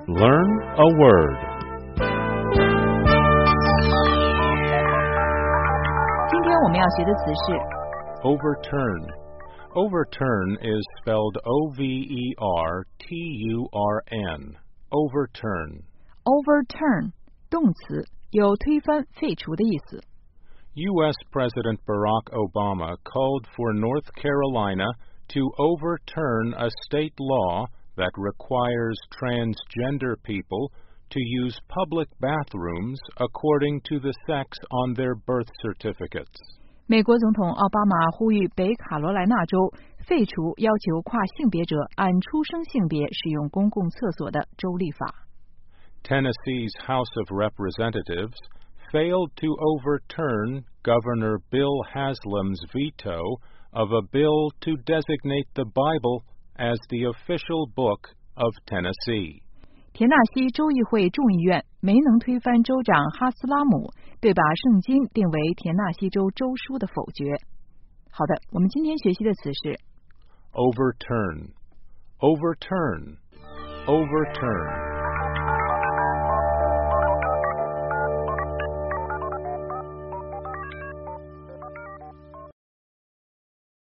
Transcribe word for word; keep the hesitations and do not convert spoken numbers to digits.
Learn a word. 今天我们要学的词是 Overturn. Overturn is spelled O V E R T U R N. Overturn. overturn 动词，有推翻、废除的意思。 U S President Barack Obama called for North Carolina to overturn a state law that requires transgender people to use public bathrooms according to the sex on their birth certificates. 美国总统奥巴马呼吁北卡罗来纳州废除要求跨性别者按出生性别使用公共厕所的州立法。 Tennessee's House of Representatives failed to overturn Governor Bill Haslam's veto of a bill to designate the Bible as the official book of Tennessee. 田纳西州议会众议院没能推翻州长哈斯拉姆对把圣经定为田纳西州州书的否决。好的，我们今天学习的词是 Overturn. Overturn. Overturn.